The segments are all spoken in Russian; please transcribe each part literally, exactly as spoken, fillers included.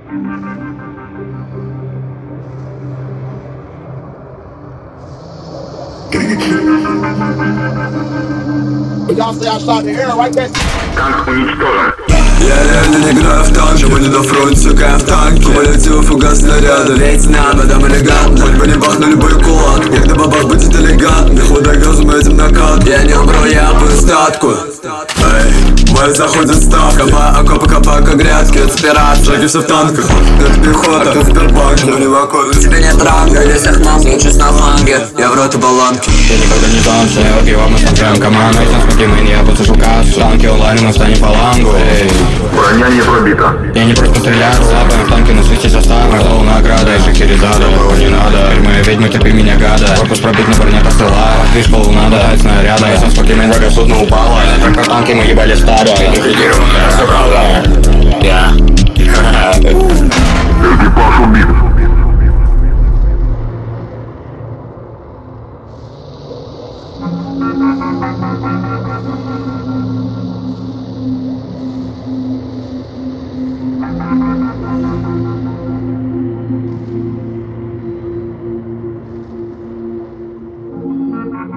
Y'all say I shot the air right there. Танк уничтожен. Я реально не играю в танки, мы не на фронте, сука, я в танке. Полетел фугас снаряда, лейтенант, мадам элегантно. Хоть бы не бах на любой кулак, когда бабах будет элегантный. Худой газом этим накат, я не убрал, я по статку. Эй, мой заходит ставка, копа, окопы, копака, грядки, это пират. Шаги все в танках, это пехота, это Сбербанк. Но не в окопе, у тебя нет ранга, здесь их много, учусь на фланге. Я в рот и баллонки. Я никогда не замшил, пиво мы снабжаем командой. Там спокойно, я послушал кассу. Танки онлайн, мы станем фалангу. Эй. Броня не пробита. Я не просто стреляю, слабым в танке на свете заставы. Мол, награда, и шахерезада, его не надо. Моя ведьма, терпи меня, гада. Корпус пробит, на броне посылаю. Движ полу надо, дать снаряда. Я сам спокойно, врага судно упало. Так про танки мы ебали стадо. Ликвидированная, все правда. Я. Экипаж убит.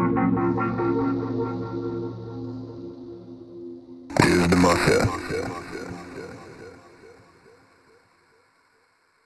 Is the mafia.